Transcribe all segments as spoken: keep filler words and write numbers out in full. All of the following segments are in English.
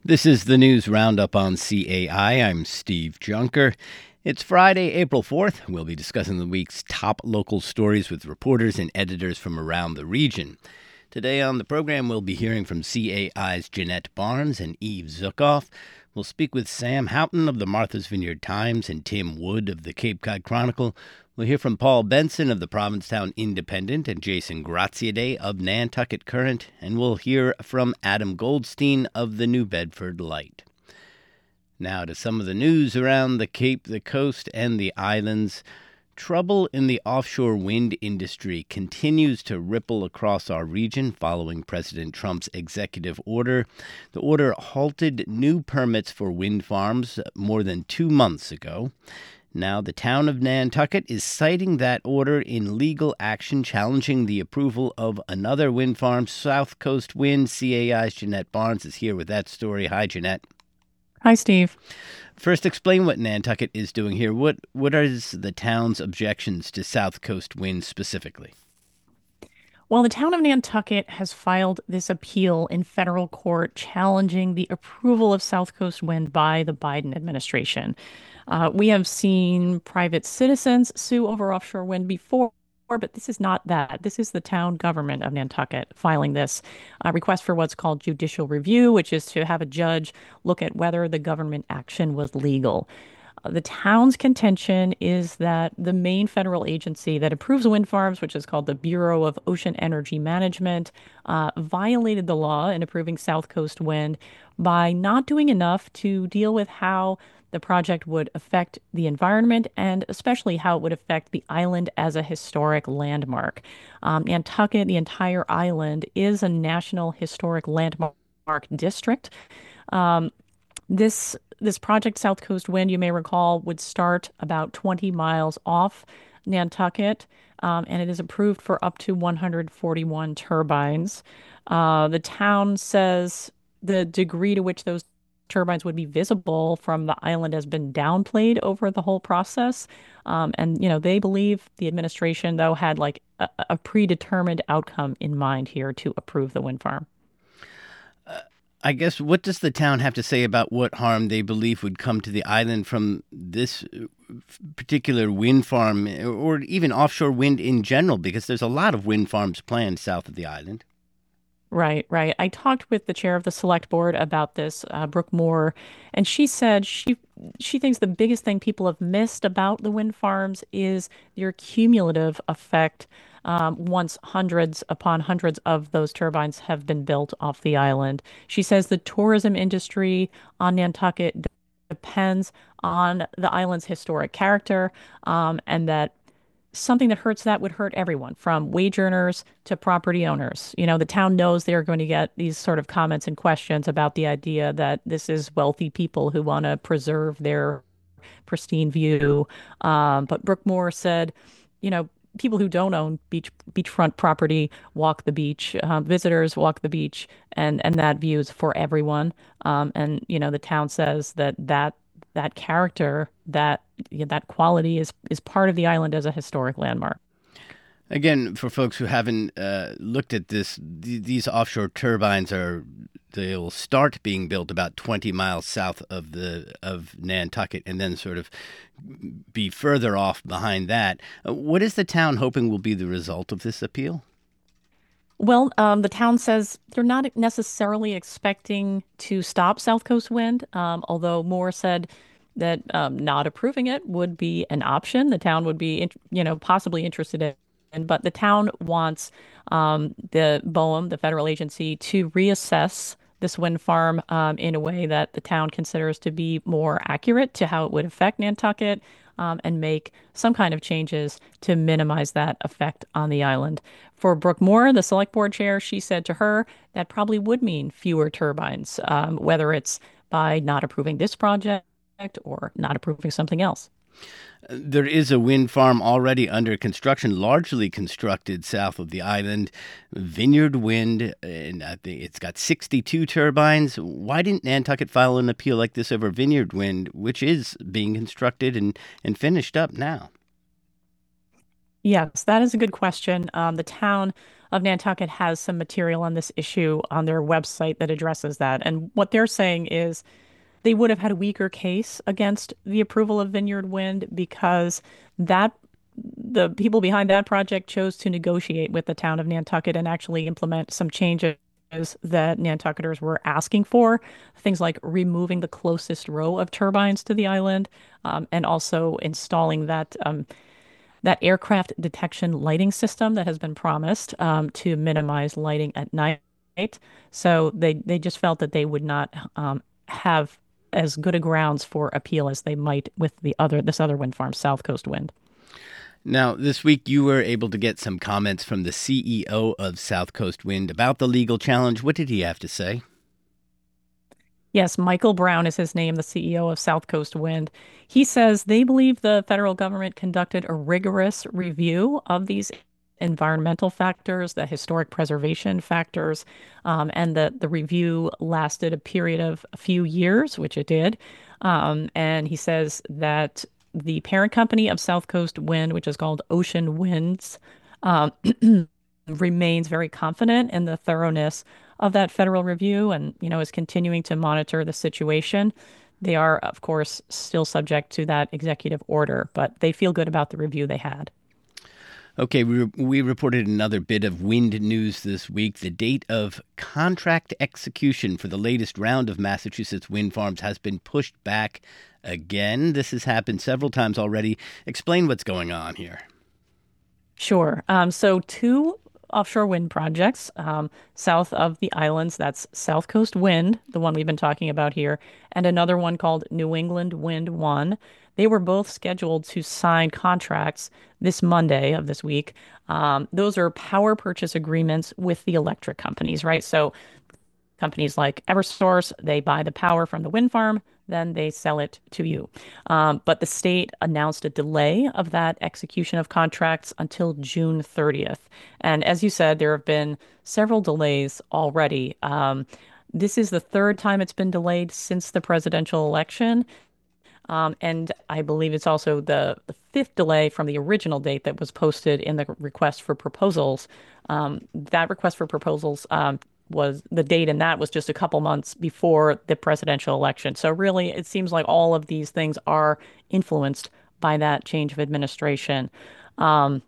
This is the News Roundup on C A I. I'm Steve Junker. It's Friday, April fourth. We'll be discussing the week's top local stories with reporters and editors from around the region. Today on the program, we'll be hearing from C A I's Jeanette Barnes and Eve Zukoff. We'll speak with Sam Houghton of the Martha's Vineyard Times and Tim Wood of the Cape Cod Chronicle. We'll hear from Paul Benson of the Provincetown Independent and Jason Graziadei of Nantucket Current, and we'll hear from Adam Goldstein of the New Bedford Light. Now to some of the news around the Cape, the coast, and the islands. Trouble in the offshore wind industry continues to ripple across our region following President Trump's executive order. The order halted new permits for wind farms more than two months ago. Now, the town of Nantucket is citing that order in legal action, challenging the approval of another wind farm, South Coast Wind. C A I's Jeanette Barnes is here with that story. Hi, Jeanette. Hi, Steve. First, explain what Nantucket is doing here. What What are the town's objections to South Coast Wind specifically? Well, the town of Nantucket has filed this appeal in federal court challenging the approval of South Coast Wind by the Biden administration. Uh, we have seen private citizens sue over offshore wind before, but this is not that. This is the town government of Nantucket filing this uh, request for what's called judicial review, which is to have a judge look at whether the government action was legal. Uh, the town's contention is that the main federal agency that approves wind farms, which is called the Bureau of Ocean Energy Management, uh, violated the law in approving South Coast Wind by not doing enough to deal with how the project would affect the environment and especially how it would affect the island as a historic landmark. Um, Nantucket, the entire island, is a National Historic Landmark District. Um, this this project, South Coast Wind, you may recall, would start about twenty miles off Nantucket, um, and it is approved for up to one hundred forty-one turbines. Uh, the town says the degree to which those turbines would be visible from the island has been downplayed over the whole process. Um, and, you know, they believe the administration, though, had like a, a predetermined outcome in mind here to approve the wind farm. Uh, I guess, what does the town have to say about what harm they believe would come to the island from this particular wind farm or even offshore wind in general? Because there's a lot of wind farms planned south of the island. Right, right. I talked with the chair of the select board about this, uh, Brooke Moore, and she said she she thinks the biggest thing people have missed about the wind farms is their cumulative effect um, once hundreds upon hundreds of those turbines have been built off the island. She says the tourism industry on Nantucket d- depends on the island's historic character, um, and that something that hurts that would hurt everyone, from wage earners to property owners. You know, the town knows they're going to get these sort of comments and questions about the idea that this is wealthy people who want to preserve their pristine view. Um, but Brooke Moore said, you know, people who don't own beach beachfront property walk the beach. Um, visitors walk the beach, and and that view is for everyone. Um, and you know, the town says that that that character, that that quality is is part of the island as a historic landmark. Again, for folks who haven't uh, looked at this, th- these offshore turbines are they'll start being built about twenty miles south of the of Nantucket, and then sort of be further off behind that. Uh, what is the town hoping will be the result of this appeal? Well, um, the town says they're not necessarily expecting to stop South Coast Wind, um, although Moore said that um, not approving it would be an option. The town would be, you know, possibly interested in, but the town wants um, the BOEM, the federal agency, to reassess this wind farm um, in a way that the town considers to be more accurate to how it would affect Nantucket, um, and make some kind of changes to minimize that effect on the island. For Brooke Moore, the select board chair, she said to her that probably would mean fewer turbines, um, whether it's by not approving this project or not approving something else. There is a wind farm already under construction, largely constructed south of the island, Vineyard Wind, and I think it's got sixty-two turbines. Why didn't Nantucket file an appeal like this over Vineyard Wind, which is being constructed and, and finished up now? Yes, that is a good question. Um, the town of Nantucket has some material on this issue on their website that addresses that. And what they're saying is they would have had a weaker case against the approval of Vineyard Wind because that the people behind that project chose to negotiate with the town of Nantucket and actually implement some changes that Nantucketers were asking for, things like removing the closest row of turbines to the island, um, and also installing that um, that aircraft detection lighting system that has been promised um, to minimize lighting at night. So they they just felt that they would not um, have as good a grounds for appeal as they might with the other this other wind farm, South Coast Wind. Now, this week you were able to get some comments from the C E O of South Coast Wind about the legal challenge. What did he have to say? Yes, Michael Brown is his name, the C E O of South Coast Wind. He says they believe the federal government conducted a rigorous review of these environmental factors, the historic preservation factors, um, and that the review lasted a period of a few years, which it did. Um, and he says that the parent company of South Coast Wind, which is called Ocean Winds, um, remains very confident in the thoroughness of that federal review and, you know, is continuing to monitor the situation. They are, of course, still subject to that executive order, but they feel good about the review they had. Okay, we, we reported another bit of wind news this week. The date of contract execution for the latest round of Massachusetts wind farms has been pushed back again. This has happened several times already. Explain what's going on here. Sure. Um, so two offshore wind projects um, south of the islands. That's South Coast Wind, the one we've been talking about here, and another one called New England Wind One. They were both scheduled to sign contracts this Monday of this week. Um, those are power purchase agreements with the electric companies, right? So companies like Eversource, they buy the power from the wind farm, then they sell it to you. Um, but the state announced a delay of that execution of contracts until June thirtieth. And as you said, there have been several delays already. Um, this is the third time it's been delayed since the presidential election. Um, and I believe it's also the, the fifth delay from the original date that was posted in the request for proposals. Um, that request for proposals um, was the date, and that was just a couple months before the presidential election. So really, it seems like all of these things are influenced by that change of administration. Um,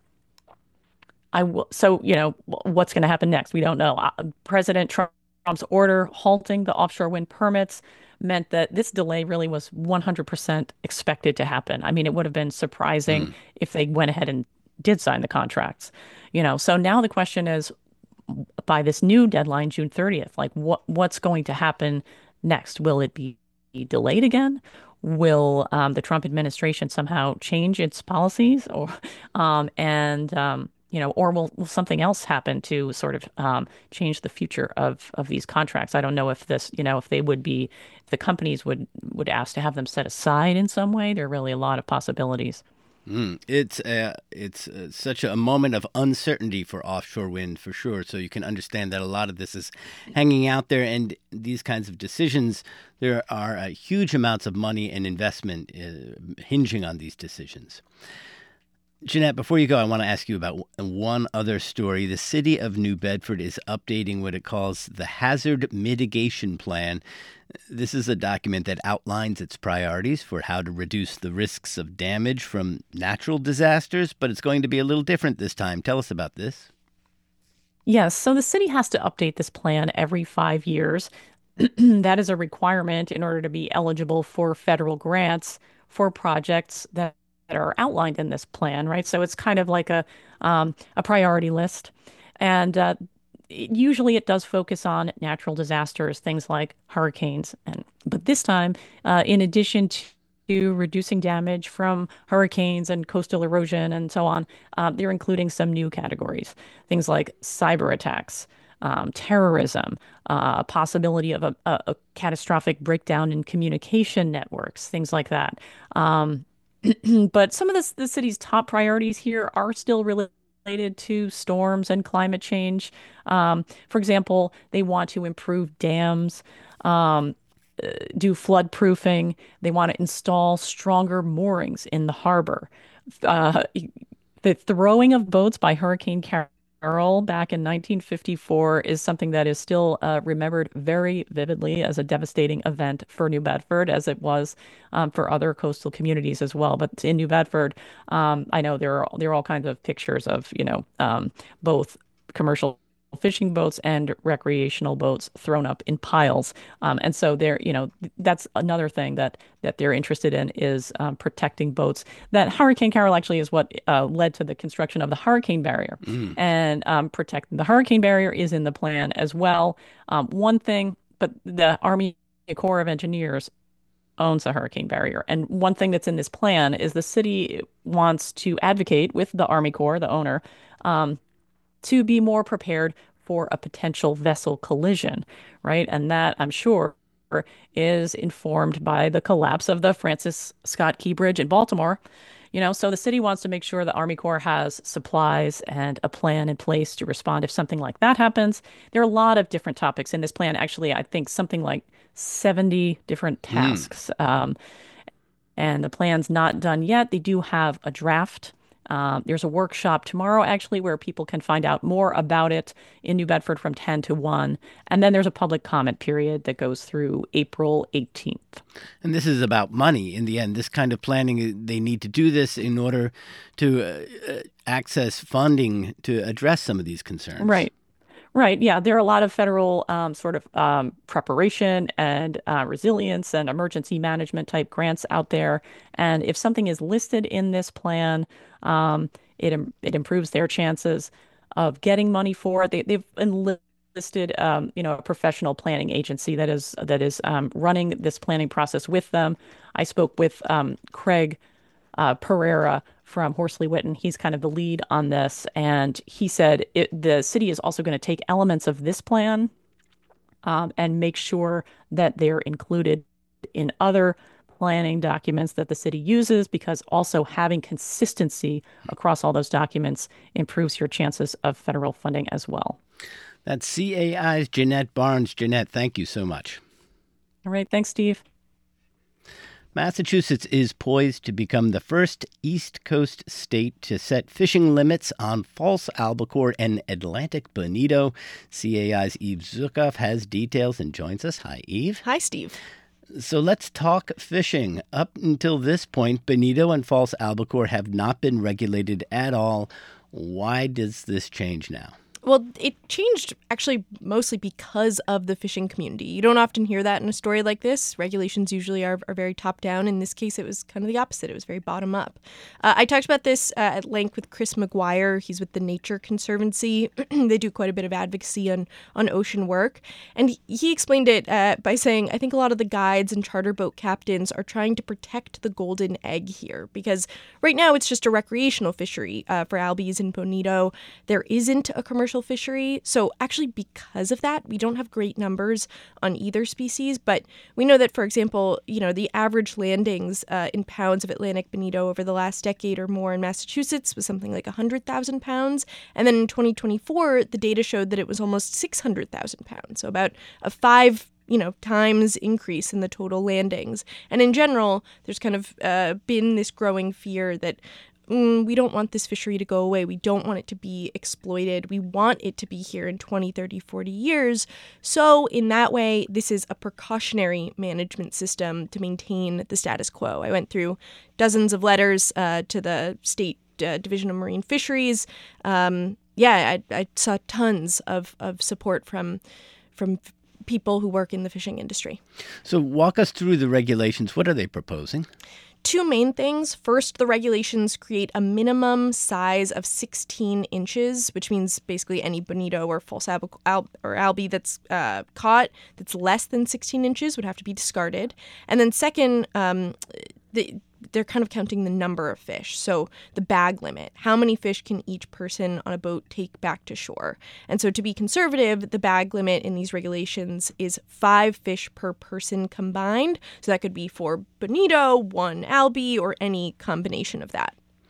I w- so you know what's going to happen next? We don't know. Uh, President Trump's order halting the offshore wind permits meant that this delay really was one hundred percent expected to happen. I mean, it would have been surprising Mm. if they went ahead and did sign the contracts. You know, so now the question is, by this new deadline, June thirtieth, like what what's going to happen next? Will it be delayed again? Will um, the Trump administration somehow change its policies, or um, and um, you know, or will, will something else happen to sort of um, change the future of of these contracts? I don't know if this, you know, if they would be, if the companies would would ask to have them set aside in some way. There are really a lot of possibilities. Mm. It's uh, it's uh, such a moment of uncertainty for offshore wind, for sure. So you can understand that a lot of this is hanging out there, and these kinds of decisions, there are uh, huge amounts of money and investment uh, hinging on these decisions. Jeanette, before you go, I want to ask you about one other story. The city of New Bedford is updating what it calls the Hazard Mitigation Plan. This is a document that outlines its priorities for how to reduce the risks of damage from natural disasters, but it's going to be a little different this time. Tell us about this. Yes, so the city has to update this plan every five years. That is a requirement in order to be eligible for federal grants for projects that, that are outlined in this plan, right? So it's kind of like a um, a priority list, and uh, it- usually it does focus on natural disasters, things like hurricanes, and but this time, uh, in addition to to reducing damage from hurricanes and coastal erosion and so on, uh, they're including some new categories, things like cyber attacks, um, terrorism, uh, possibility of a, a, a catastrophic breakdown in communication networks, things like that. Um, but some of the, the city's top priorities here are still really related to storms and climate change. Um, for example, they want to improve dams, um, uh, do flood proofing. They want to install stronger moorings in the harbor. Uh, the throwing of boats by hurricane Earl back in nineteen fifty-four is something that is still uh, remembered very vividly as a devastating event for New Bedford, as it was um, for other coastal communities as well. But in New Bedford, um, I know there are there are all kinds of pictures of, you know, um, both commercial fishing boats and recreational boats thrown up in piles. Um, and so they're, you know, that's another thing that that they're interested in is um, protecting boats. That Hurricane Carol actually is what uh, led to the construction of the hurricane barrier. Mm. And um, protecting the hurricane barrier is in the plan as well. Um, one thing, but the Army Corps of Engineers owns the hurricane barrier. And one thing that's in this plan is the city wants to advocate with the Army Corps, the owner, um, to be more prepared for a potential vessel collision, right? And that, I'm sure, is informed by the collapse of the Francis Scott Key Bridge in Baltimore. You know, so the city wants to make sure the Army Corps has supplies and a plan in place to respond if something like that happens. There are a lot of different topics in this plan. Actually, I think something like seventy different tasks. Mm. Um, and the plan's not done yet. They do have a draft. Um, there's a workshop tomorrow, actually, where people can find out more about it in New Bedford from ten to one. And then there's a public comment period that goes through April eighteenth. And this is about money in the end. This kind of planning, they need to do this in order to uh, access funding to address some of these concerns. Right. Right. Yeah. There are a lot of federal um, sort of um, preparation and uh, resilience and emergency management type grants out there. And if something is listed in this plan, um, it it improves their chances of getting money for it. They, they've enlisted, um, you know, a professional planning agency that is that is um, running this planning process with them. I spoke with um, Craig uh, Pereira from Horsley Witten. He's kind of the lead on this. And he said it, the city is also going to take elements of this plan um, and make sure that they're included in other planning documents that the city uses, because also having consistency across all those documents improves your chances of federal funding as well. That's C A I's Jeanette Barnes. Jeanette, thank you so much. All right. Thanks, Steve. Massachusetts is poised to become the first East Coast state to set fishing limits on false albacore and Atlantic bonito. C A I's Eve Zukoff has details and joins us. Hi, Eve. Hi, Steve. So let's talk fishing. Up until this point, bonito and false albacore have not been regulated at all. Why does this change now? Well, it changed actually mostly because of the fishing community. You don't often hear that in a story like this. Regulations usually are, are very top down. In this case, it was kind of the opposite. It was very bottom up. Uh, I talked about this uh, at length with Chris McGuire. He's with the Nature Conservancy. They do quite a bit of advocacy on, on ocean work. And he explained it uh, by saying, I think a lot of the guides and charter boat captains are trying to protect the golden egg here, because right now it's just a recreational fishery uh, for albies and bonito. There isn't a commercial fishery. So actually, because of that, we don't have great numbers on either species. But we know that, for example, you know, the average landings uh, in pounds of Atlantic bonito over the last decade or more in Massachusetts was something like one hundred thousand pounds. And then in twenty twenty-four, the data showed that it was almost six hundred thousand pounds. So about a five you know, times increase in the total landings. And in general, there's kind of uh, been this growing fear that Mm, we don't want this fishery to go away. We don't want it to be exploited. We want it to be here in twenty, thirty, forty years. So in that way, this is a precautionary management system to maintain the status quo. I went through dozens of letters uh, to the state uh, Division of Marine Fisheries. Um, yeah, I, I saw tons of, of support from from people who work in the fishing industry. So walk us through the regulations. What are they proposing? Two main things. First, the regulations create a minimum size of sixteen inches, which means basically any bonito or false al- al- or albie that's uh, caught that's less than sixteen inches would have to be discarded. And then second, um, the they're kind of counting the number of fish. So the bag limit, how many fish can each person on a boat take back to shore? And so to be conservative, the bag limit in these regulations is five fish per person combined. So that could be for bonito, one albie, or any combination of that.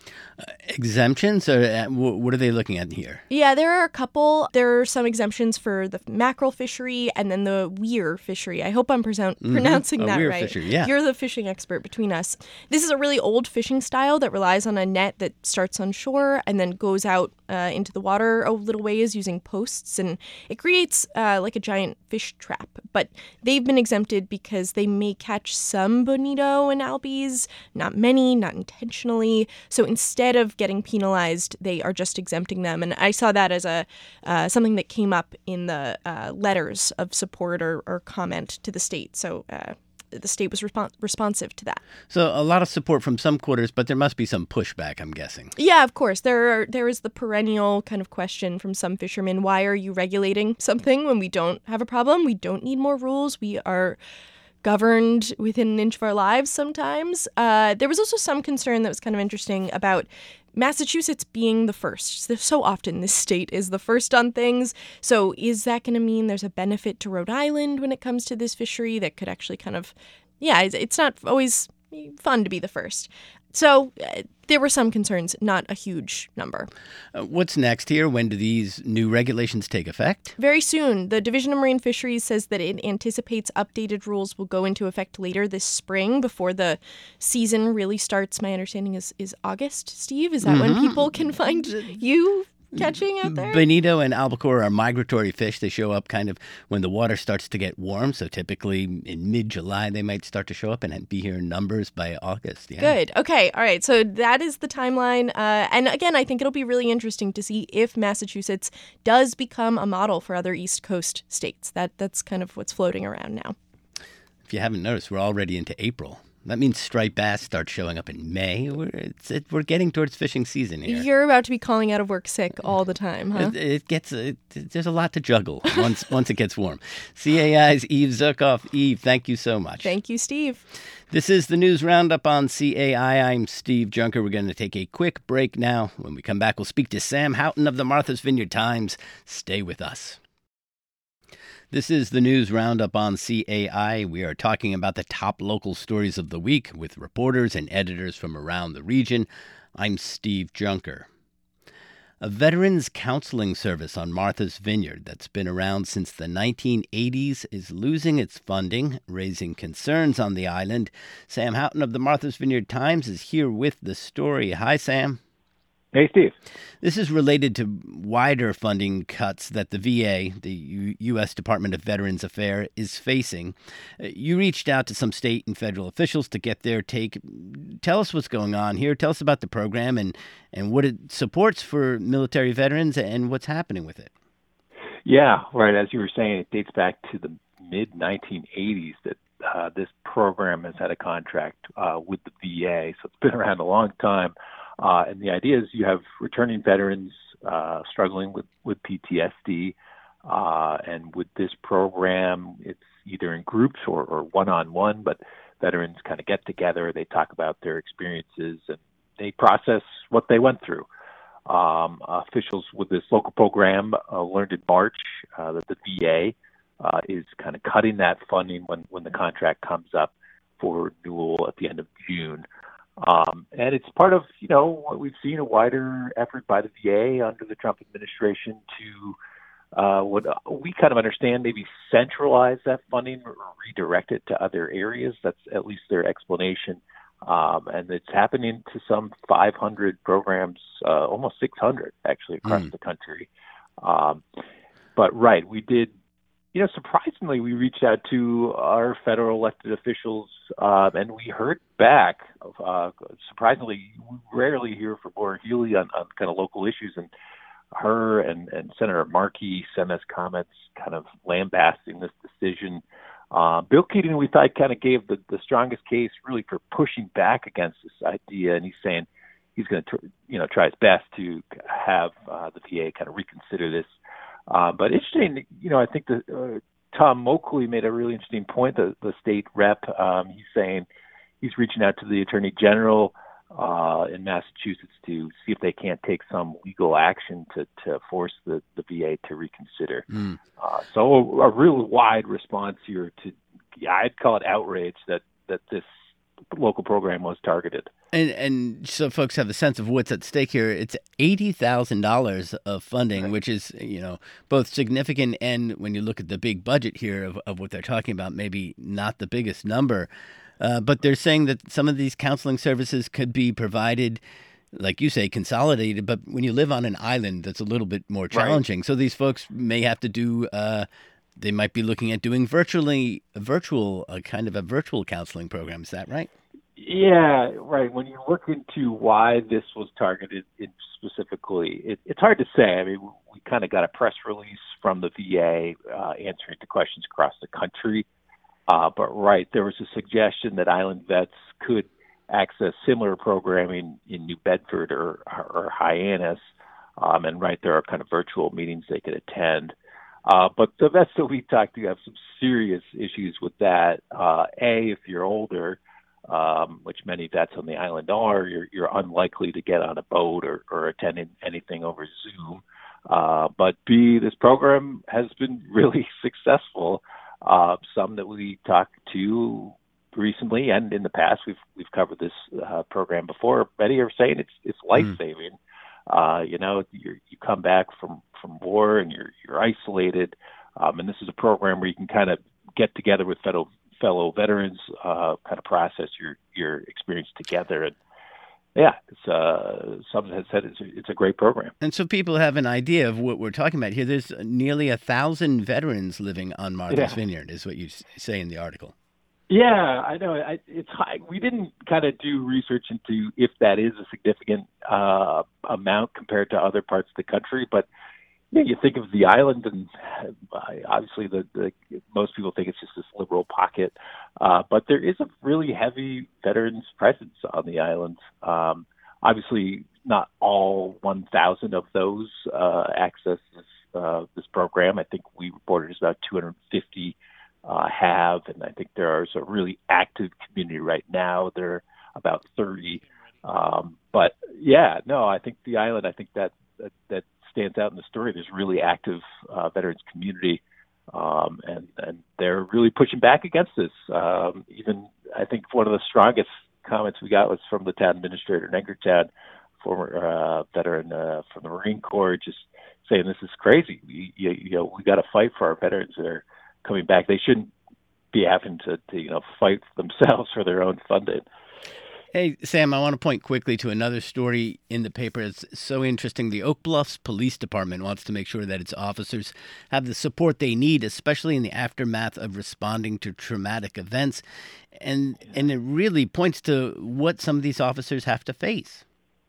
Exemptions, or uh, wh- what are they looking at here? Yeah, there are a couple. There are some exemptions for the mackerel fishery and then the weir fishery. I hope I'm presou- mm-hmm. pronouncing a that weir right. Fishery, yeah. You're the fishing expert between us. This is a really old fishing style that relies on a net that starts on shore and then goes out uh, into the water a little ways using posts, and it creates uh, like a giant fish trap. But they've been exempted because they may catch some bonito and albies, not many, not intentionally. So instead of getting penalized, they are just exempting them. And I saw that as a uh, something that came up in the uh, letters of support or, or comment to the state. So uh, the state was respons- responsive to that. So a lot of support from some quarters, but there must be some pushback, I'm guessing. Yeah, of course. There are, there is the perennial kind of question from some fishermen. Why are you regulating something when we don't have a problem? We don't need more rules. We are governed within an inch of our lives sometimes. Uh, there was also some concern that was kind of interesting about Massachusetts being the first. So often this state is the first on things. So is that going to mean there's a benefit to Rhode Island when it comes to this fishery that could actually kind of, yeah, it's, it's not always fun to be the first. So uh, there were some concerns, not a huge number. Uh, what's next here? When do these new regulations take effect? Very soon. The Division of Marine Fisheries says that it anticipates updated rules will go into effect later this spring before the season really starts. My understanding is, is August, Steve? Is that mm-hmm. when people can find you catching out there? Bonito and albacore are migratory fish. They show up kind of when the water starts to get warm. So typically in mid-July, they might start to show up and be here in numbers by August. Yeah. Good. Okay. All right. So that is the timeline. Uh, and again, I think it'll be really interesting to see if Massachusetts does become a model for other East Coast states. That That's kind of what's floating around now. If you haven't noticed, we're already into April. That means striped bass start showing up in May. We're it's, it, we're getting towards fishing season here. You're about to be calling out of work sick all the time, huh? It, it gets it, there's a lot to juggle once once it gets warm. C A I's Eve Zukoff. Eve, thank you so much. Thank you, Steve. This is the News Roundup on C A I. I'm Steve Junker. We're going to take a quick break now. When we come back, we'll speak to Sam Houghton of the Martha's Vineyard Times. Stay with us. This is the News Roundup on C A I. We are talking about the top local stories of the week with reporters and editors from around the region. I'm Steve Junker. A veterans counseling service on Martha's Vineyard that's been around since the nineteen eighties is losing its funding, raising concerns on the island. Sam Houghton of the Martha's Vineyard Times is here with the story. Hi, Sam. Hey, Steve. This is related to wider funding cuts that the V A, the U- U.S. Department of Veterans Affairs, is facing. You reached out to some state and federal officials to get their take. Tell us what's going on here. Tell us about the program and, and what it supports for military veterans and what's happening with it. Yeah, right. As you were saying, it dates back to the mid nineteen eighties that uh, this program has had a contract uh, with the V A. So it's been around a long time. Uh, and the idea is you have returning veterans uh, struggling with, with P T S D. Uh, and with this program, it's either in groups or, or one-on-one, but veterans kind of get together. They talk about their experiences and they process what they went through. Um, officials with this local program uh, learned in March uh, that the V A uh, is kind of cutting that funding when, when the contract comes up for renewal at the end of June. Um, and it's part of, you know, what we've seen, a wider effort by the V A under the Trump administration to uh, what we kind of understand, maybe centralize that funding or redirect it to other areas. That's at least their explanation. Um, and it's happening to some five hundred programs, uh, almost six hundred actually across mm. the country. Um, but right, we did, you know, surprisingly, we reached out to our federal elected officials uh, and we heard back. Uh, surprisingly, we rarely hear from Maura Healey on, on kind of local issues, and her and, and Senator Markey sent us comments kind of lambasting this decision. Uh, Bill Keating, we thought, kind of gave the, the strongest case really for pushing back against this idea, and he's saying he's going to, you know, try his best to have uh, the V A kind of reconsider this. Uh, but interesting, you know, I think that uh, Tom Moakley made a really interesting point, the, the state rep. Um, he's saying he's reaching out to the Attorney General uh, in Massachusetts to see if they can't take some legal action to, to force the, the V A to reconsider. Mm. Uh, so a, a real wide response here to, yeah, I'd call it outrage that, that this local program was targeted. And and so folks have a sense of what's at stake here. It's eighty thousand dollars of funding, Right. which is, you know, both significant and when you look at the big budget here of, of what they're talking about, maybe not the biggest number. Uh, but they're saying that some of these counseling services could be provided, like you say, consolidated. But when you live on an island, that's a little bit more challenging. Right. So these folks may have to do, uh, they might be looking at doing virtually, virtual, uh, kind of a virtual counseling program. Is that right? Yeah, right. When you look into why this was targeted in specifically, it, it's hard to say. I mean, we kind of got a press release from the V A uh, answering to questions across the country. Uh, but right, there was a suggestion that island vets could access similar programming in New Bedford or, or Hyannis. Um, and right, there are kind of virtual meetings they could attend. Uh, but the vets that we talked to have some serious issues with that. Uh, A, if you're older, Um, which many vets on the island are, you're, you're unlikely to get on a boat or, or attend anything over Zoom. Uh, but B, this program has been really successful. Uh, some that we talked to recently and in the past, we've we've covered this uh, program before. Many are saying it's it's life saving. Mm. Uh, you know, you you come back from, from war and you're you're isolated, um, and this is a program where you can kind of get together with fellow. fellow veterans, uh, kind of process your, your experience together. And yeah, it's, uh, some has said it's a, it's a great program. And so people have an idea of what we're talking about here. There's nearly a thousand veterans living on Martha's yeah. Vineyard, is what you say in the article. Yeah, I know. I, it's high. We didn't kind of do research into if that is a significant uh, amount compared to other parts of the country, but yeah, you think of the island, and uh, obviously the, the most people think it's just this liberal pocket, uh, but there is a really heavy veterans presence on the island. Um, obviously, not all one thousand of those uh, access this, uh, this program. I think we reported it's about two hundred fifty uh, have, and I think there is a really active community right now. There are about thirty. Um, but yeah, no, I think the island, I think that that, that stands out in the story. There's really active uh, veterans community, um, and, and they're really pushing back against this. Um, even I think one of the strongest comments we got was from the town administrator in Edgartown, former uh, veteran uh, from the Marine Corps, just saying this is crazy. We, you, you know, we got to fight for our veterans that are coming back. They shouldn't be having to, to you know, fight themselves for their own funding. Hey, Sam, I want to point quickly to another story in the paper. It's so interesting. The Oak Bluffs Police Department wants to make sure that its officers have the support they need, especially in the aftermath of responding to traumatic events. And and it really points to what some of these officers have to face.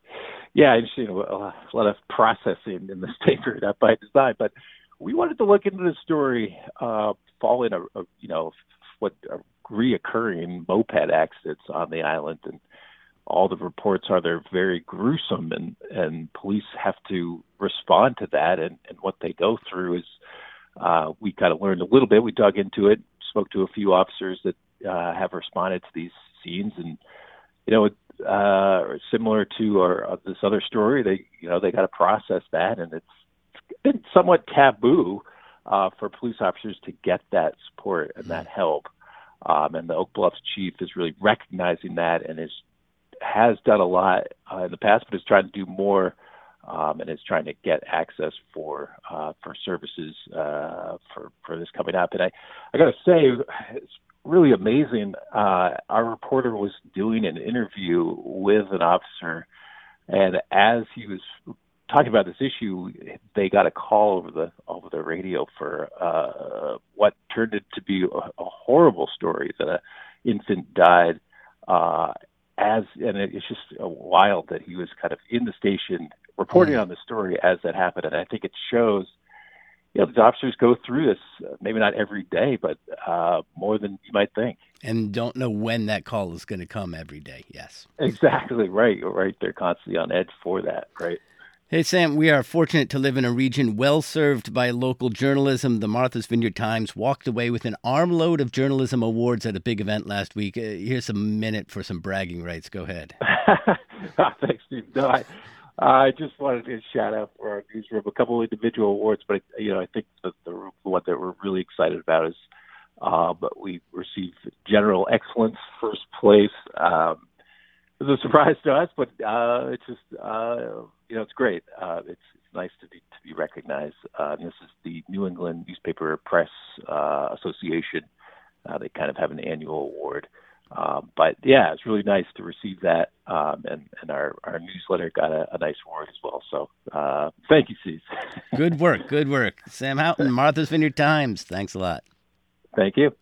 Yeah, I've seen a lot of processing in this paper, not by design. But we wanted to look into the story uh, following a, a, you know, what a reoccurring moped accidents on the island, and all the reports are they're very gruesome, and, and police have to respond to that. And, and what they go through is uh, we kind of learned a little bit. We dug into it, spoke to a few officers that uh, have responded to these scenes, and you know, uh, similar to our, uh, this other story, they you know they got to process that, and it's been somewhat taboo uh, for police officers to get that support and that help. Um, and the Oak Bluffs chief is really recognizing that, and is has done a lot uh, in the past, but is trying to do more, um, and is trying to get access for uh, for services uh, for for this coming up. And I, I got to say, it's really amazing. Uh, our reporter was doing an interview with an officer, and as he was talking about this issue, they got a call over the over the radio for uh, what turned it to be a, a horrible story that an infant died. Uh, as and it's just wild that he was kind of in the station reporting on the story as that happened. And I think it shows, you know, the officers go through this, uh, maybe not every day, but uh, more than you might think. And don't know when that call is going to come every day. Yes, exactly right. Right, they're constantly on edge for that. Right. Hey, Sam, we are fortunate to live in a region well served by local journalism. The Martha's Vineyard Times walked away with an armload of journalism awards at a big event last week. Uh, here's a minute for some bragging rights. Go ahead. oh, thanks, Steve. No, I, I just wanted to shout out for our newsroom a couple of individual awards, but you know, I think the, the one that we're really excited about is uh, but we received general excellence, first place. Um, it was a surprise to us, but uh, it's just uh, you know it's great. Uh, it's, it's nice to be to be recognized. Uh, and this is the New England Newspaper Press uh, Association. Uh, they kind of have an annual award. Um, but yeah, it's really nice to receive that, um, and and our, our newsletter got a, a nice award as well. So uh, thank you, Steve. Good work, good work, Sam Houghton, Martha's Vineyard Times. Thanks a lot. Thank you.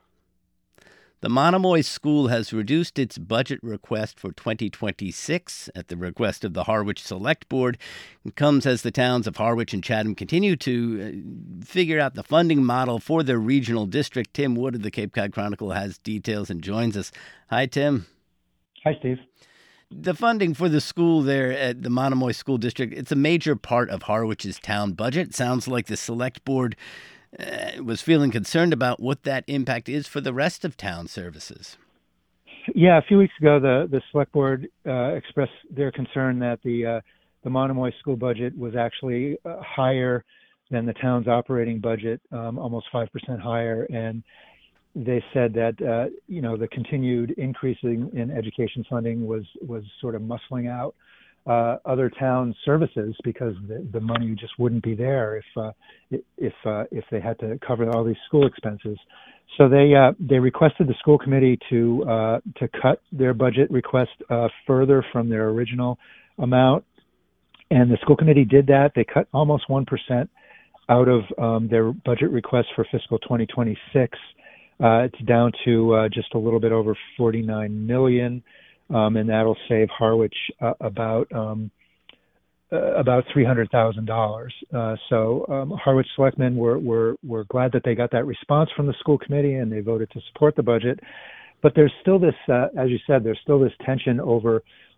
The Monomoy School has reduced its budget request for twenty twenty-six at the request of the Harwich Select Board. It comes as the towns of Harwich and Chatham continue to figure out the funding model for their regional district. Tim Wood of the Cape Cod Chronicle has details and joins us. Hi, Tim. Hi, Steve. The funding for the school there at the Monomoy School District, it's a major part of Harwich's town budget. It sounds like the Select Board Uh, was feeling concerned about what that impact is for the rest of town services. Yeah, a few weeks ago, the, the select board uh, expressed their concern that the uh, the Monomoy school budget was actually uh, higher than the town's operating budget, um, almost five percent higher. And they said that uh, you know the continued increase in, in education funding was was sort of muscling out Uh, other town services because the, the money just wouldn't be there if uh, if uh, if they had to cover all these school expenses. So they uh, they requested the school committee to uh, to cut their budget request uh, further from their original amount, and the school committee did that. They cut almost one percent out of um, their budget request for fiscal twenty twenty-six. Uh, it's down to uh, just a little bit over forty-nine million dollars. Um, and that'll save Harwich uh, about um, uh, about three hundred thousand dollars. Uh, so um, Harwich selectmen were, were were glad that they got that response from the school committee, and they voted to support the budget. But there's still this, uh, as you said, there's still this tension over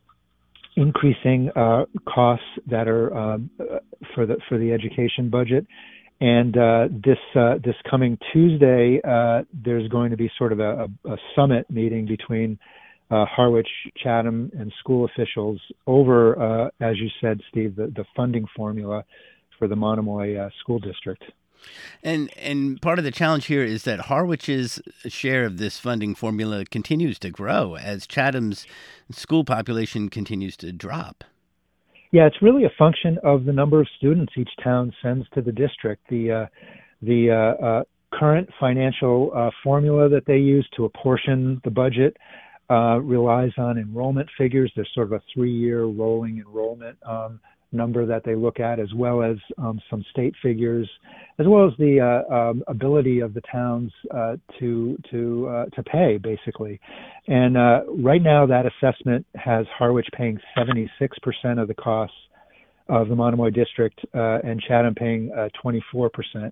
increasing uh, costs that are um, for the for the education budget. And uh, this uh, this coming Tuesday, uh, there's going to be sort of a, a, a summit meeting between Uh, Harwich, Chatham, and school officials over, uh, as you said, Steve, the, the funding formula for the Monomoy uh, school district. And and part of the challenge here is that Harwich's share of this funding formula continues to grow as Chatham's school population continues to drop. Yeah, it's really a function of the number of students each town sends to the district. The uh, the uh, uh, current financial uh, formula that they use to apportion the budget Uh, relies on enrollment figures. There's sort of a three-year rolling enrollment um, number that they look at, as well as um, some state figures, as well as the uh, um, ability of the towns uh, to to uh, to pay, basically. And uh, right now, that assessment has Harwich paying seventy-six percent of the costs of the Monomoy district, uh, and Chatham paying uh, twenty-four percent.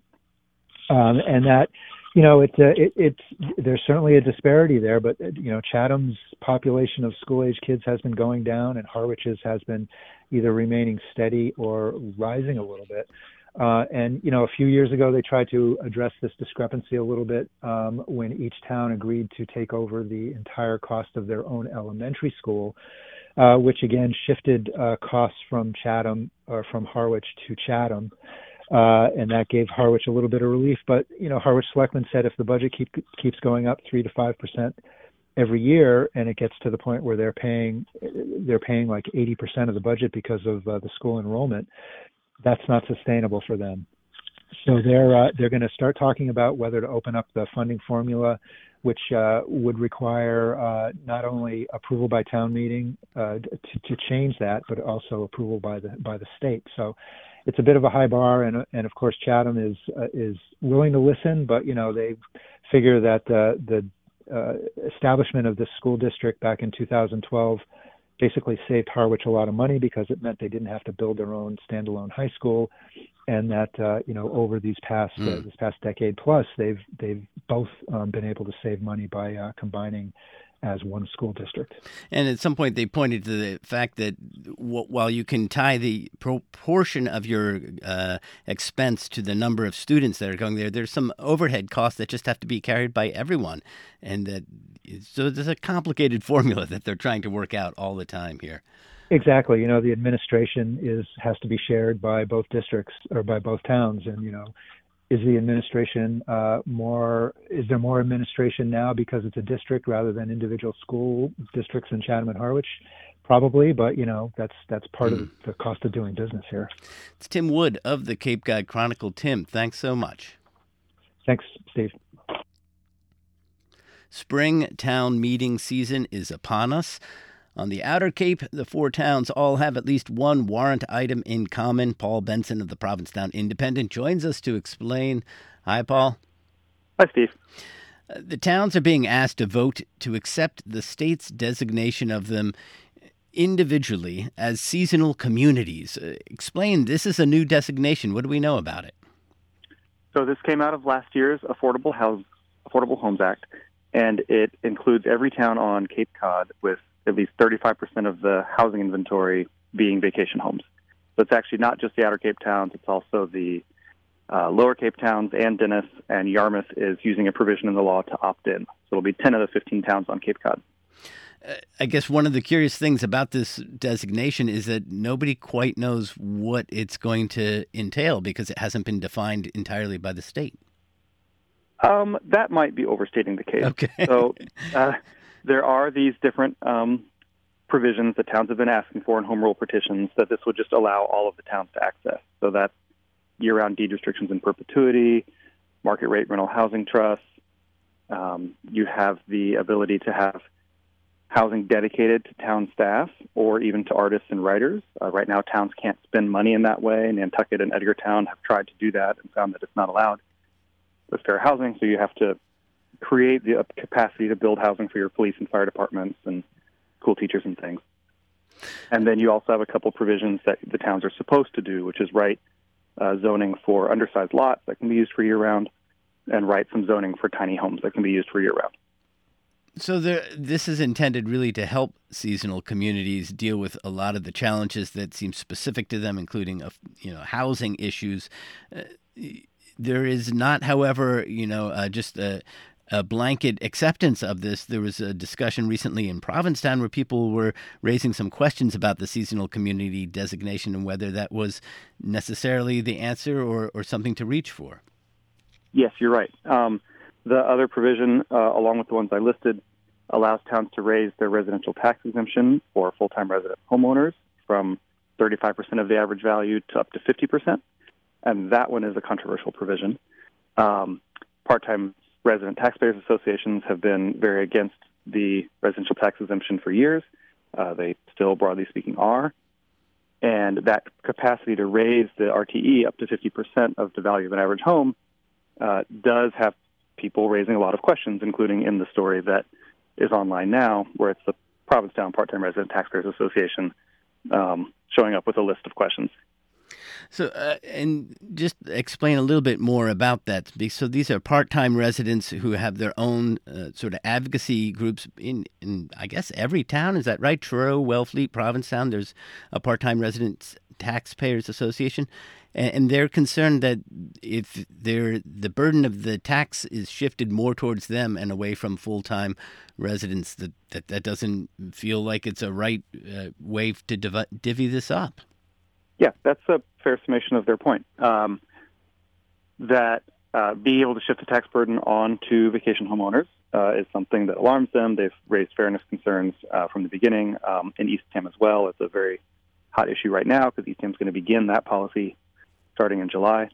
Um, and that You know, it, uh, it, it's there's certainly a disparity there, but you know, Chatham's population of school-age kids has been going down, and Harwich's has been either remaining steady or rising a little bit. Uh, and you know, a few years ago, they tried to address this discrepancy a little bit um, when each town agreed to take over the entire cost of their own elementary school, uh, which again shifted uh, costs from Chatham or from Harwich to Chatham. Uh, and that gave Harwich a little bit of relief. But, you know, Harwich selectmen said if the budget keep, keeps going up three to five percent every year, and it gets to the point where they're paying they're paying like eighty percent of the budget because of uh, the school enrollment, that's not sustainable for them. So they're uh, they're going to start talking about whether to open up the funding formula, which uh, would require uh, not only approval by town meeting uh, to, to change that, but also approval by the by the state. So it's a bit of a high bar, and and of course Chatham is uh, is willing to listen, but you know they figure that uh, the uh, establishment of this school district back in two thousand twelve basically saved Harwich a lot of money because it meant they didn't have to build their own standalone high school, and that uh, you know over these past mm. uh, this past decade plus they've they've both um, been able to save money by uh, combining as one school district. And at some point, they pointed to the fact that w- while you can tie the proportion of your uh, expense to the number of students that are going there, there's some overhead costs that just have to be carried by everyone. And that, so there's a complicated formula that they're trying to work out all the time here. Exactly. You know, the administration is has to be shared by both districts or by both towns. And, you know, is the administration uh, more, is there more administration now because it's a district rather than individual school districts in Chatham and Harwich? Probably, but you know, that's that's part mm. of the cost of doing business here. It's Tim Wood of the Cape Cod Chronicle. Tim, thanks so much. Thanks, Steve. Spring town meeting season is upon us. On the Outer Cape, the four towns all have at least one warrant item in common. Paul Benson of the Provincetown Independent joins us to explain. Hi, Paul. Hi, Steve. Uh, the towns are being asked to vote to accept the state's designation of them individually as seasonal communities. Uh, explain, this is a new designation. What do we know about it? So this came out of last year's Affordable House, Affordable Homes Act, and it includes every town on Cape Cod with at least thirty-five percent of the housing inventory being vacation homes. So it's actually not just the Outer Cape towns, it's also the uh, Lower Cape towns and Dennis, and Yarmouth is using a provision in the law to opt in. So it'll be ten of the fifteen towns on Cape Cod. Uh, I guess one of the curious things about this designation is that nobody quite knows what it's going to entail because it hasn't been defined entirely by the state. Um, that might be overstating the case. Okay. So uh, there are these different um, provisions that towns have been asking for in home rule petitions that this would just allow all of the towns to access. So that's year-round deed restrictions in perpetuity, market rate rental housing trusts. Um, you have the ability to have housing dedicated to town staff or even to artists and writers. Uh, right now, towns can't spend money in that way. Nantucket and Edgartown have tried to do that and found that it's not allowed with fair housing. So you have to create the capacity to build housing for your police and fire departments and school teachers and things. And then you also have a couple provisions that the towns are supposed to do, which is write uh, zoning for undersized lots that can be used for year-round and write some zoning for tiny homes that can be used for year-round. So there, this is intended really to help seasonal communities deal with a lot of the challenges that seem specific to them, including uh, you know housing issues. Uh, there is not, however, you know uh, just a, a blanket acceptance of this. There was a discussion recently in Provincetown where people were raising some questions about the seasonal community designation and whether that was necessarily the answer or, or something to reach for. Yes, you're right. Um, The other provision, uh, along with the ones I listed, allows towns to raise their residential tax exemption for full-time resident homeowners from thirty-five percent of the average value to up to fifty percent. And that one is a controversial provision. Um, part-time resident taxpayers associations have been very against the residential tax exemption for years. Uh, they still, broadly speaking, are. And that capacity to raise the R T E up to fifty percent of the value of an average home uh, does have people raising a lot of questions, including in the story that is online now, where it's the Provincetown Part-Time Resident Taxpayers Association um, showing up with a list of questions. So, uh, and just explain a little bit more about that. So these are part-time residents who have their own uh, sort of advocacy groups in, in, I guess, every town. Is that right? Truro, Wellfleet, Provincetown, there's a part-time residents taxpayers association. And they're concerned that if they're, the burden of the tax is shifted more towards them and away from full-time residents, that that, that doesn't feel like it's a right uh, way to div- divvy this up. Yeah, that's a fair summation of their point. Um, that uh, being able to shift the tax burden on to vacation homeowners uh, is something that alarms them. They've raised fairness concerns uh, from the beginning. Um, in East Tam as well, it's a very hot issue right now because East Tam's going to begin that policy starting in July.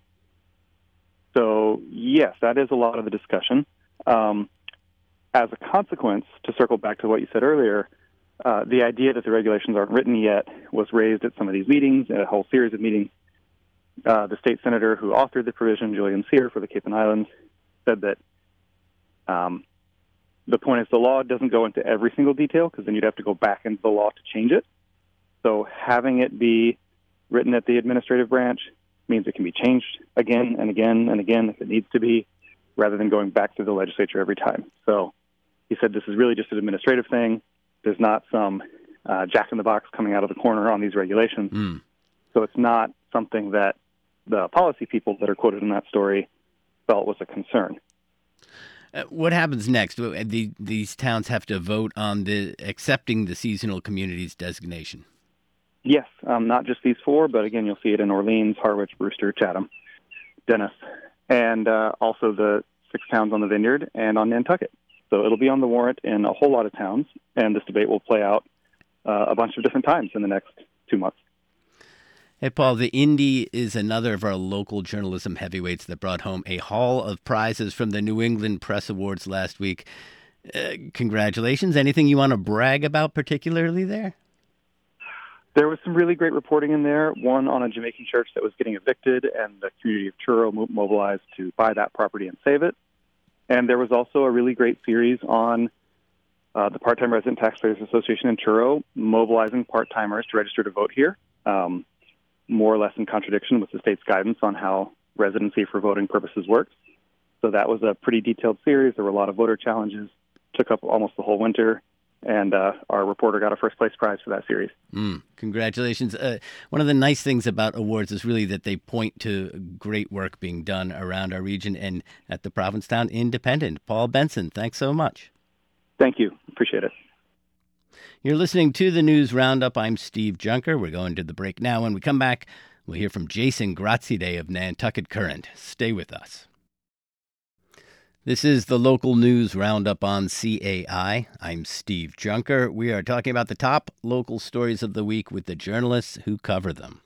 So, yes, that is a lot of the discussion. Um, as a consequence, to circle back to what you said earlier, uh, the idea that the regulations aren't written yet was raised at some of these meetings, a whole series of meetings. Uh, the state senator who authored the provision, Julian Cyr for the Cape and Islands, said that um, the point is the law doesn't go into every single detail because then you'd have to go back into the law to change it. So having it be written at the administrative branch means it can be changed again and again and again if it needs to be, rather than going back to the legislature every time. So he said this is really just an administrative thing. There's not some uh, jack-in-the-box coming out of the corner on these regulations. Mm. So it's not something that the policy people that are quoted in that story felt was a concern. Uh, what happens next? The, these towns have to vote on the accepting the seasonal communities designation. Yes, um, not just these four, but again, you'll see it in Orleans, Harwich, Brewster, Chatham, Dennis, and uh, also the six towns on the Vineyard and on Nantucket. So it'll be on the warrant in a whole lot of towns, and this debate will play out uh, a bunch of different times in the next two months. Hey, Paul, the Indy is another of our local journalism heavyweights that brought home a haul of prizes from the New England Press Awards last week. Uh, congratulations. Anything you want to brag about particularly there? There was some really great reporting in there, one on a Jamaican church that was getting evicted, and the community of Truro mobilized to buy that property and save it. And there was also a really great series on uh, the Part-Time Resident Taxpayers Association in Truro mobilizing part-timers to register to vote here, um, more or less in contradiction with the state's guidance on how residency for voting purposes works. So that was a pretty detailed series. There were a lot of voter challenges, took up almost the whole winter. And uh, our reporter got a first-place prize for that series. Mm, congratulations. Uh, one of the nice things about awards is really that they point to great work being done around our region and at the Provincetown Independent. Paul Benson, thanks so much. Thank you. Appreciate it. You're listening to the News Roundup. I'm Steve Junker. We're going to the break now. When we come back, we'll hear from Jason Graziadei of Nantucket Current. Stay with us. This is the local news roundup on C A I. I'm Steve Junker. We are talking about the top local stories of the week with the journalists who cover them.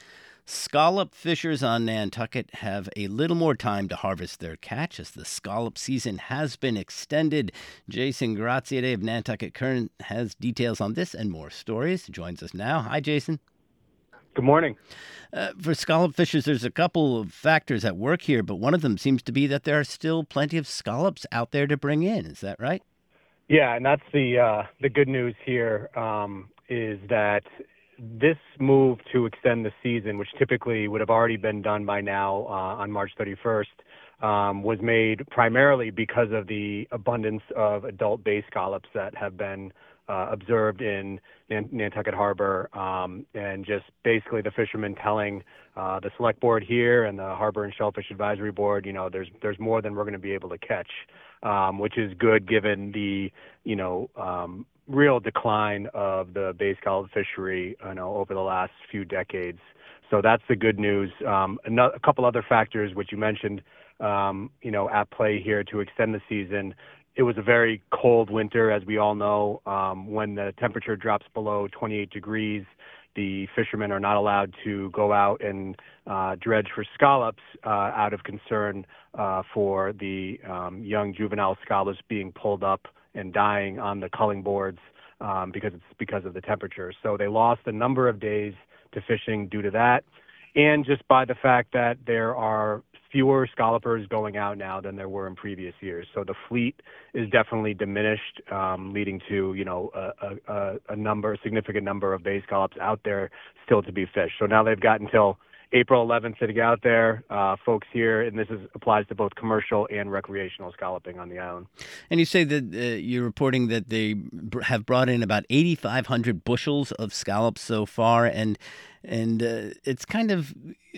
Scallop fishers on Nantucket have a little more time to harvest their catch as the scallop season has been extended. Jason Graziadei of Nantucket Current has details on this and more stories. Joins us now. Hi, Jason. Good morning. Uh, for scallop fishers, there's a couple of factors at work here, but one of them seems to be that there are still plenty of scallops out there to bring in. Is that right? Yeah, and that's the uh, the good news here um, is that this move to extend the season, which typically would have already been done by now uh, on March thirty-first, um, was made primarily because of the abundance of adult bay scallops that have been uh, observed in Nantucket Harbor, um, and just basically the fishermen telling uh, the select board here and the Harbor and Shellfish Advisory Board, you know, there's there's more than we're going to be able to catch, um, which is good given the, you know, um, real decline of the bay scallop fishery, you know, over the last few decades. So that's the good news. Um, a couple other factors, which you mentioned, um, you know, at play here to extend the season. It was a very cold winter, as we all know. Um, when the temperature drops below twenty-eight degrees, the fishermen are not allowed to go out and uh, dredge for scallops uh, out of concern uh, for the um, young juvenile scallops being pulled up and dying on the culling boards um, because it's because of the temperature. So they lost a number of days to fishing due to that, and just by the fact that there are fewer scallopers going out now than there were in previous years. So the fleet is definitely diminished, um, leading to, you know, a, a, a number, a significant number of bay scallops out there still to be fished. So now they've got until April eleventh to get out there, uh, folks here, and this is, applies to both commercial and recreational scalloping on the island. And you say that uh, you're reporting that they b- have brought in about eighty-five hundred bushels of scallops so far, and and uh, it's kind of,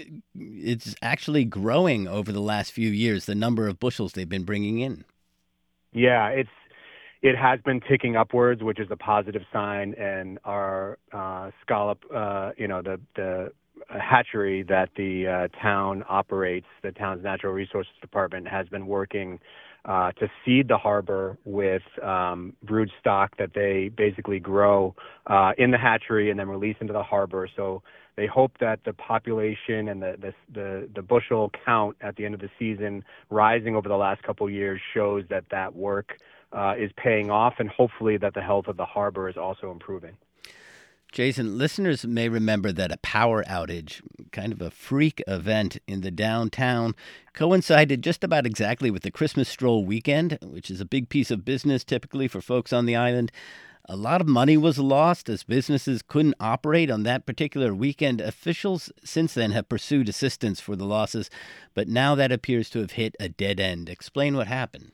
it's actually growing over the last few years, the number of bushels they've been bringing in. Yeah, it's it has been ticking upwards, which is a positive sign, and our uh, scallop, uh, you know, the the hatchery that the uh, town operates, the town's natural resources department, has been working uh, to seed the harbor with um, brood stock that they basically grow uh, in the hatchery and then release into the harbor. So they hope that the population and the, the the the bushel count at the end of the season rising over the last couple of years shows that that work uh, is paying off, and hopefully that the health of the harbor is also improving. Jason, listeners may remember that a power outage, kind of a freak event in the downtown, coincided just about exactly with the Christmas stroll weekend, which is a big piece of business typically for folks on the island. A lot of money was lost as businesses couldn't operate on that particular weekend. Officials since then have pursued assistance for the losses, but now that appears to have hit a dead end. Explain what happened.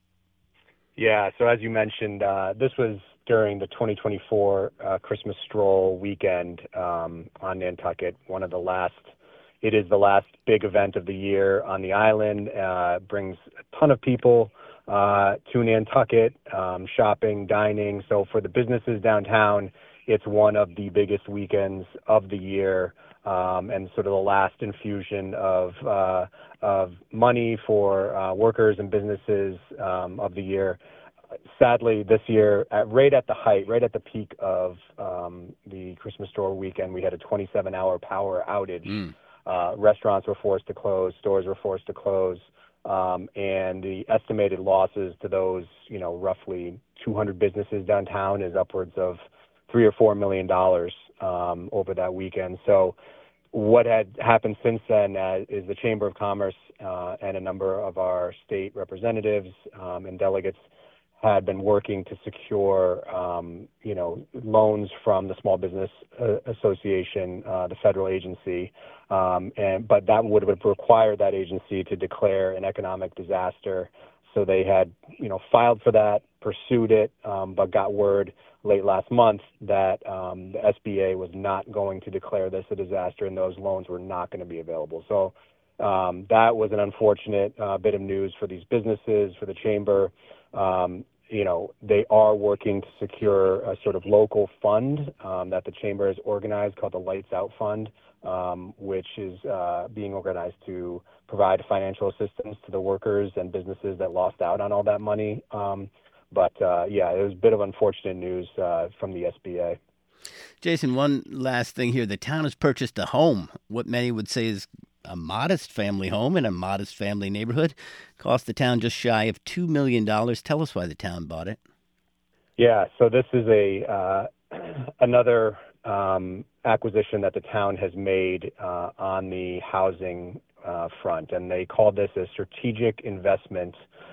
Yeah, so as you mentioned, uh, this was during the twenty twenty-four uh, Christmas stroll weekend um, on Nantucket, one of the last, it is the last big event of the year on the island, uh, brings a ton of people uh, to Nantucket, um, shopping, dining. So for the businesses downtown, it's one of the biggest weekends of the year. um, and sort of the last infusion of uh, of money for uh, workers and businesses um, of the year. Sadly, this year, at, right at the height, right at the peak of um, the Christmas store weekend, we had a twenty-seven hour power outage. Mm. Uh, restaurants were forced to close, stores were forced to close, um, and the estimated losses to those, you know, roughly two hundred businesses downtown is upwards of three or four million dollars um, over that weekend. So, what had happened since then uh, is the Chamber of Commerce uh, and a number of our state representatives um, and delegates had been working to secure, um, you know, loans from the Small Business uh, Association, uh, the federal agency, um, and but that would have required that agency to declare an economic disaster. So they had, you know, filed for that, pursued it, um, but got word late last month that um, the S B A was not going to declare this a disaster, and those loans were not going to be available. So um, that was an unfortunate uh, bit of news for these businesses, for the chamber. Um, you know, they are working to secure a sort of local fund um, that the chamber has organized called the Lights Out Fund, um, which is uh, being organized to provide financial assistance to the workers and businesses that lost out on all that money. Um, but, uh, yeah, it was a bit of unfortunate news uh, from the S B A. Jason, one last thing here. The town has purchased a home, what many would say is a modest family home in a modest family neighborhood. Cost the town just shy of two million dollars. Tell us why the town bought it. Yeah, so this is a uh, another um, acquisition that the town has made uh, on the housing uh, front, and they called this a strategic investment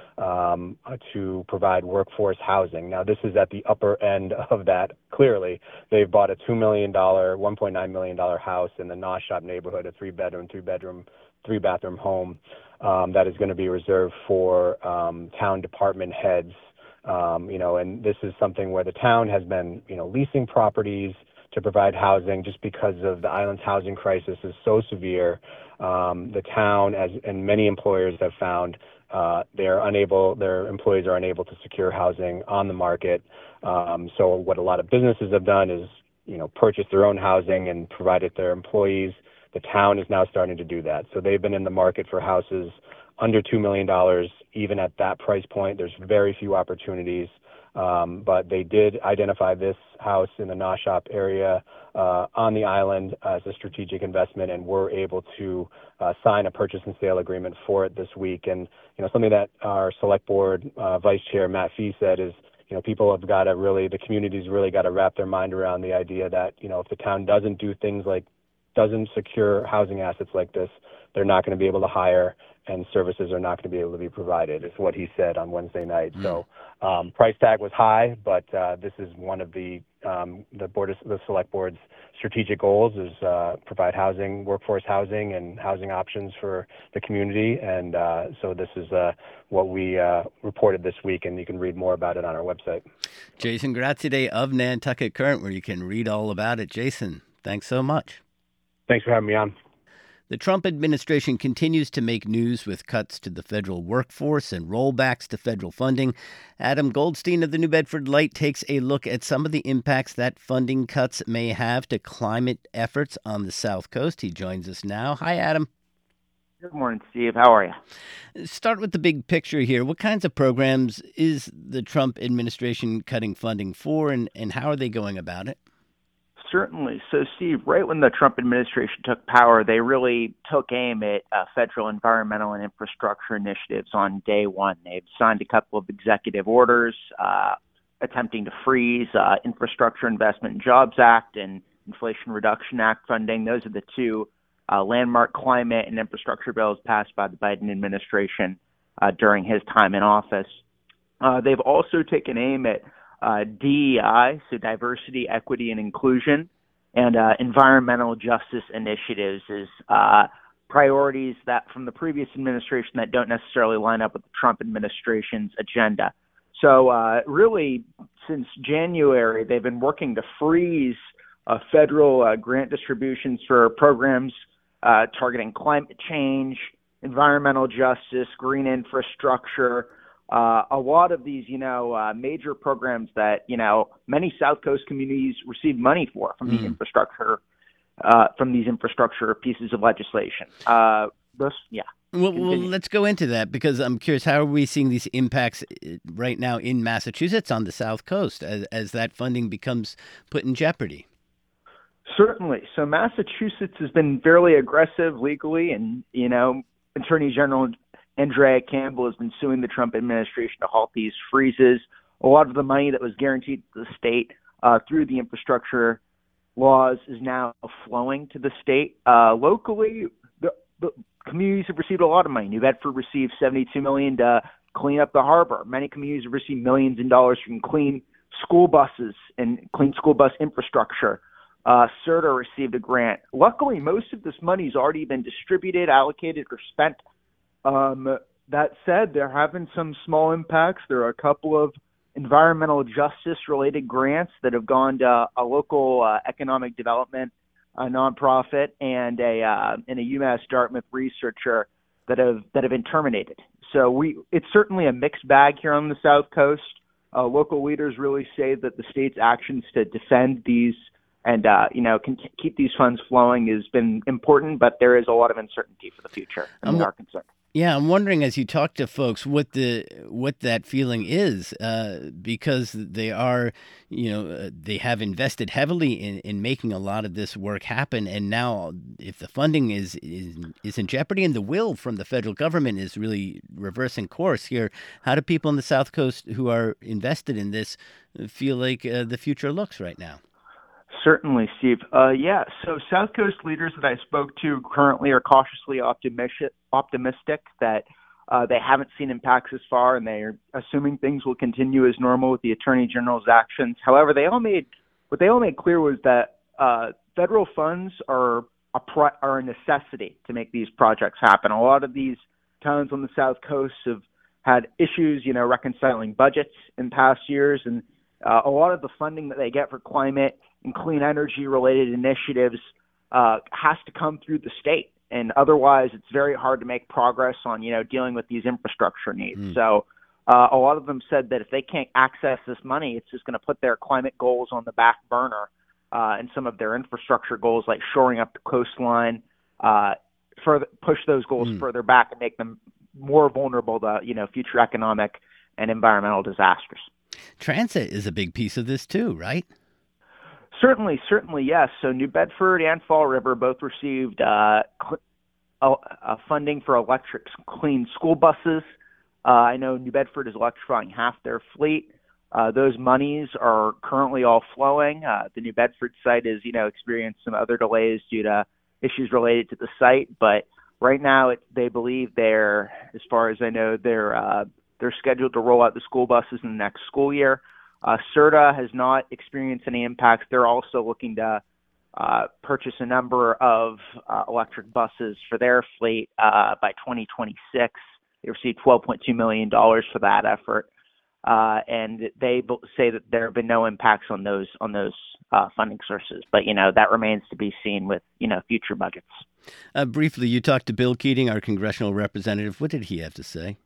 um, to provide workforce housing. Now, this is at the upper end of that. Clearly, they've bought a two million dollars, one point nine million dollars house in the Nosshop neighborhood, a three-bedroom, three-bedroom, three-bathroom home um, that is going to be reserved for um, town department heads. Um, you know, and this is something where the town has been, you know, leasing properties to provide housing just because of the island's housing crisis is so severe. Um, the town, as and many employers have found, uh, they're unable, their employees are unable to secure housing on the market. Um, so what a lot of businesses have done is, you know, purchase their own housing and provide it to their employees. The town is now starting to do that. So they've been in the market for houses under two million dollars. Even at that price point, there's very few opportunities. Um, but they did identify this house in the Nosshop area uh, on the island as a strategic investment, and were able to uh, sign a purchase and sale agreement for it this week. And, you know, something that our select board uh, vice chair, Matt Fee, said is, you know, people have got to really, the community's really got to wrap their mind around the idea that, you know, if the town doesn't do things like, doesn't secure housing assets like this, they're not going to be able to hire, and services are not going to be able to be provided, is what he said on Wednesday night. Mm. So um, price tag was high, but uh, this is one of the um, the board, of, the select board's strategic goals is uh, provide housing, workforce housing, and housing options for the community. And uh, so this is uh, what we uh, reported this week, and you can read more about it on our website. Jason Graziadei of Nantucket Current, where you can read all about it. Jason, thanks so much. Thanks for having me on. The Trump administration continues to make news with cuts to the federal workforce and rollbacks to federal funding. Adam Goldstein of the New Bedford Light takes a look at some of the impacts that funding cuts may have to climate efforts on the South Coast. He joins us now. Hi, Adam. Good morning, Steve. How are you? Start with the big picture here. What kinds of programs is the Trump administration cutting funding for, and, and how are they going about it? Certainly. So, Steve, right when the Trump administration took power, they really took aim at uh, federal environmental and infrastructure initiatives on day one. They've signed a couple of executive orders uh, attempting to freeze uh, Infrastructure Investment and Jobs Act and Inflation Reduction Act funding. Those are the two uh, landmark climate and infrastructure bills passed by the Biden administration uh, during his time in office. Uh, they've also taken aim at Uh, D E I, so diversity, equity, and inclusion, and uh, environmental justice initiatives is uh, priorities that from the previous administration that don't necessarily line up with the Trump administration's agenda. So uh, really, since January, they've been working to freeze uh, federal uh, grant distributions for programs uh, targeting climate change, environmental justice, green infrastructure. Uh, a lot of these, you know, uh, major programs that, you know, many South Coast communities receive money for from the mm. Infrastructure uh, from these infrastructure pieces of legislation. Uh, this, yeah. Well, well, let's go into that, because I'm curious, how are we seeing these impacts right now in Massachusetts on the South Coast as, as that funding becomes put in jeopardy? Certainly. So Massachusetts has been fairly aggressive legally, and, you know, Attorney General Andrea Campbell has been suing the Trump administration to halt these freezes. A lot of the money that was guaranteed to the state uh, through the infrastructure laws is now flowing to the state. Uh, locally, the, the communities have received a lot of money. New Bedford received seventy-two million dollars to clean up the harbor. Many communities have received millions of dollars from clean school buses and clean school bus infrastructure. Uh, C E R T A received a grant. Luckily, most of this money has already been distributed, allocated, or spent. Um, that said, there have been some small impacts. There are a couple of environmental justice-related grants that have gone to a local uh, economic development a nonprofit and a uh, and a UMass Dartmouth researcher that have that have been terminated. So we it's certainly a mixed bag here on the South Coast. Uh, local leaders really say that the state's actions to defend these and uh, you know can keep these funds flowing has been important, but there is a lot of uncertainty for the future, and um, we are concerned. Yeah, I'm wondering, as you talk to folks, what the what that feeling is, uh, because they are, you know, uh, they have invested heavily in, in making a lot of this work happen, and now if the funding is, is is in jeopardy and the will from the federal government is really reversing course here, how do people in the South Coast who are invested in this feel like uh, the future looks right now? Certainly, Steve. Uh, yeah, so South Coast leaders that I spoke to currently are cautiously optimistic, optimistic that uh, they haven't seen impacts as far, and they're assuming things will continue as normal with the Attorney General's actions. However, they all made what they all made clear was that uh, federal funds are a pro- are a necessity to make these projects happen. A lot of these towns on the South Coast have had issues, you know, reconciling budgets in past years, and uh, a lot of the funding that they get for climate and clean energy related initiatives uh, has to come through the state. And otherwise, it's very hard to make progress on, you know, dealing with these infrastructure needs. Mm. So uh, a lot of them said that if they can't access this money, it's just going to put their climate goals on the back burner uh, and some of their infrastructure goals, like shoring up the coastline, uh, further push those goals mm. further back and make them more vulnerable to, you know, future economic and environmental disasters. Transit is a big piece of this too, right? Certainly, certainly, yes. So New Bedford and Fall River both received uh, cl- uh, funding for electric clean school buses. Uh, I know New Bedford is electrifying half their fleet. Uh, those monies are currently all flowing. Uh, the New Bedford site has, you know, experienced some other delays due to issues related to the site, but right now it, they believe they're, as far as I know, they're uh, they're scheduled to roll out the school buses in the next school year. Uh, C E R T A has not experienced any impacts. They're also looking to uh, purchase a number of uh, electric buses for their fleet uh, by twenty twenty-six. They received twelve point two million dollars for that effort, uh, and they say that there have been no impacts on those on those uh, funding sources. But you know that remains to be seen with you know future budgets. Uh, briefly, you talked to Bill Keating, our congressional representative. What did he have to say?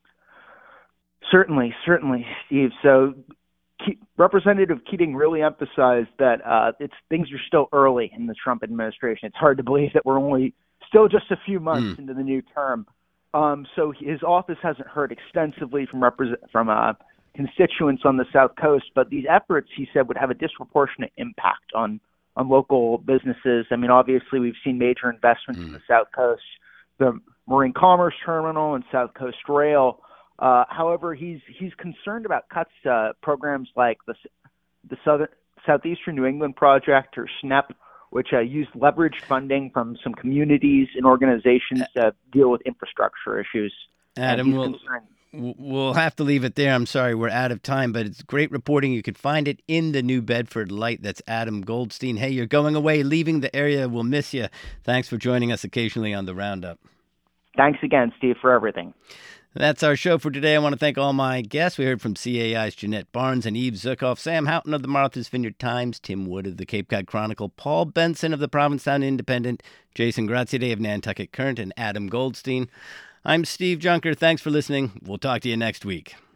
Certainly, certainly, Steve. So. Representative Keating really emphasized that uh, it's things are still early in the Trump administration. It's hard to believe that we're only still just a few months mm. into the new term. Um, so his office hasn't heard extensively from represent from uh, constituents on the South Coast, but these efforts, he said, would have a disproportionate impact on on local businesses. I mean, obviously, we've seen major investments mm. in the South Coast, the Marine Commerce Terminal and South Coast Rail. Uh, however, he's he's concerned about cuts to programs like the the Southern Southeastern New England Project, or S N E P, which uh, used leveraged funding from some communities and organizations to deal with infrastructure issues. Adam, we'll, we'll have to leave it there. I'm sorry, we're out of time, but it's great reporting. You can find it in the New Bedford Light. That's Adam Goldstein. Hey, you're going away, leaving the area. We'll miss you. Thanks for joining us occasionally on the Roundup. Thanks again, Steve, for everything. That's our show for today. I want to thank all my guests. We heard from C A I's Jeanette Barnes and Eve Zukoff, Sam Houghton of the Martha's Vineyard Times, Tim Wood of the Cape Cod Chronicle, Paul Benson of the Provincetown Independent, Jason Graziadei of Nantucket Current, and Adam Goldstein. I'm Steve Junker. Thanks for listening. We'll talk to you next week.